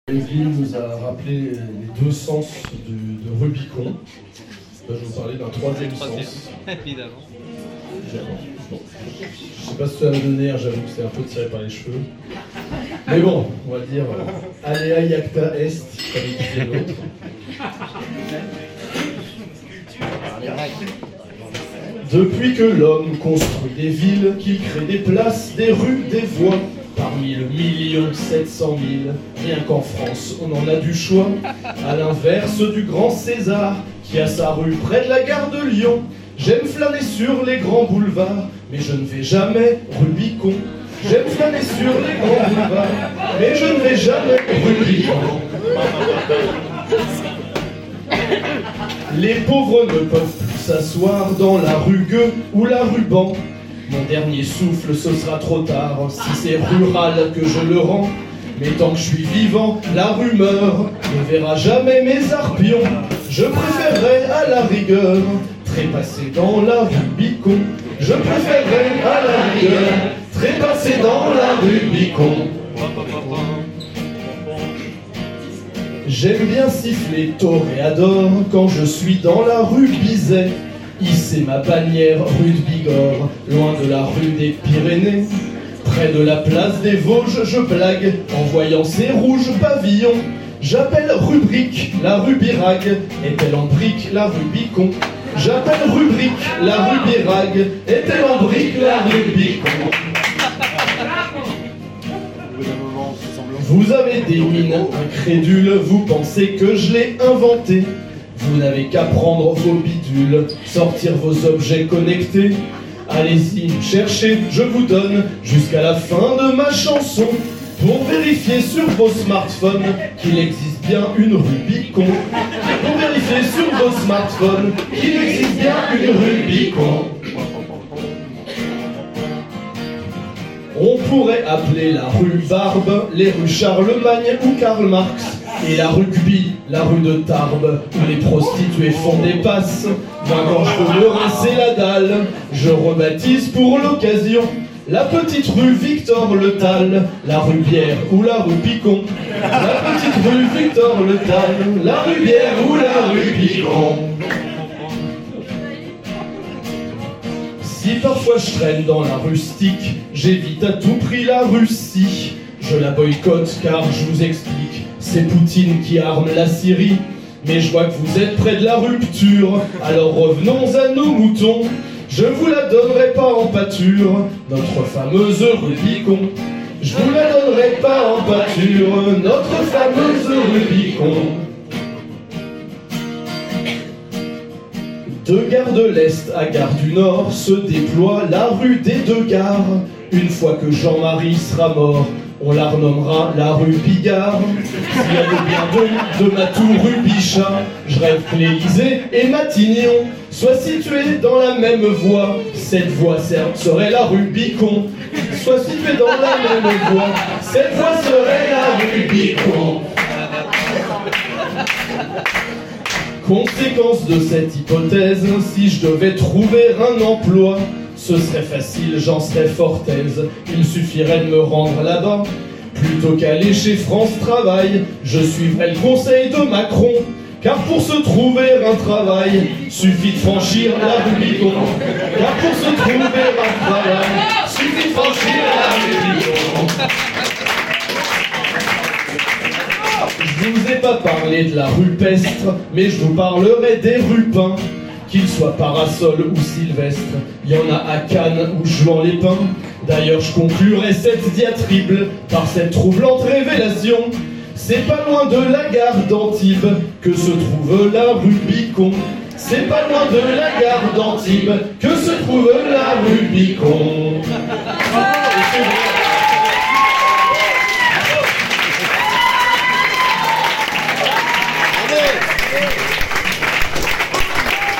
Evelyne nous a rappelé les deux sens de Rubicon. Là, je vais vous parler d'un troisième sens. Évidemment. Bon. Je sais pas ce que ça va donner, j'avoue que c'est un peu tiré par les cheveux. Mais bon, on va dire Alea Iacta Est, comme disait l'autre. Depuis que l'homme construit des villes, qu'il crée des places, des rues, des voies, parmi le 1 700 000, rien qu'en France, on en a du choix. À l'inverse du grand César, qui a sa rue près de la gare de Lyon. J'aime flâner sur les grands boulevards, mais je ne vais jamais Rubicon. J'aime flâner sur les grands boulevards, mais je ne vais jamais Rubicon. Les pauvres ne peuvent plus s'asseoir dans la rue Gueux ou la rue Ban. Mon dernier souffle, ce sera trop tard, si c'est rural que je le rends. Mais tant que je suis vivant, la rumeur ne verra jamais mes arpions. Je préférerais à la rigueur trépasser dans la Rubicon. Je préférerais à la rigueur trépasser dans la Rubicon. J'aime bien siffler toréador quand je suis dans la rue Bizet. Hisser ma bannière rue de Bigorre, loin de la rue des Pyrénées. Près de la place des Vosges, je blague en voyant ces rouges pavillons. J'appelle rubrique la rue Birague, est-elle en brique la Rubicon? J'appelle rubrique la rue Birague, est-elle en brique la Rubicon? Vous avez des mines incrédules, vous pensez que je l'ai inventé. Vous n'avez qu'à prendre vos bidules, sortir vos objets connectés. Allez-y, cherchez, je vous donne jusqu'à la fin de ma chanson pour vérifier sur vos smartphones qu'il existe bien une Rubicon. Pour vérifier sur vos smartphones qu'il existe bien une Rubicon. On pourrait appeler la rue Barbe, les rues Charlemagne ou Karl Marx, et la rugby, la rue de Tarbes, où les prostituées font des passes. Moi quand je veux me rincer la dalle, je rebaptise pour l'occasion la petite rue Victor Le Tal, la rue Bière ou la rue Picon. La petite rue Victor Le Tal, la rue Bière ou la rue Picon. Si parfois je traîne dans la rustique, j'évite à tout prix la Russie. Je la boycotte car je vous explique, c'est Poutine qui arme la Syrie. Mais je vois que vous êtes près de la rupture, alors revenons à nos moutons. Je vous la donnerai pas en pâture, notre fameuse Rubicon. Je vous la donnerai pas en pâture, notre fameuse Rubicon. De gare de l'Est à gare du Nord se déploie la rue des deux gares. Une fois que Jean-Marie sera mort, on la renommera la rue Bigard. S'il y a bien de ma tour rue Bichat, je rêve que l'Élysée et Matignon soient situés dans la même voie. Cette voie serait la rue Bicon. Soit située dans la même voie, cette voie serait la rue Bicon. Conséquence de cette hypothèse, si je devais trouver un emploi, ce serait facile, j'en serais fort aise. Il suffirait de me rendre là-bas. Plutôt qu'aller chez France Travail, je suivrais le conseil de Macron. Car pour se trouver un travail, suffit de franchir la Rubicon. Car pour se trouver un travail, suffit de franchir la Rubicon. Je vous ai pas parlé de la rupestre, mais je vous parlerai des rupins. Qu'ils soient parasol ou sylvestre, il y en a à Cannes ou Juan-les-Pins. D'ailleurs je conclurai cette diatribe par cette troublante révélation. C'est pas loin de la gare d'Antibes que se trouve la Rubicon. C'est pas loin de la gare d'Antibes que se trouve la Rubicon.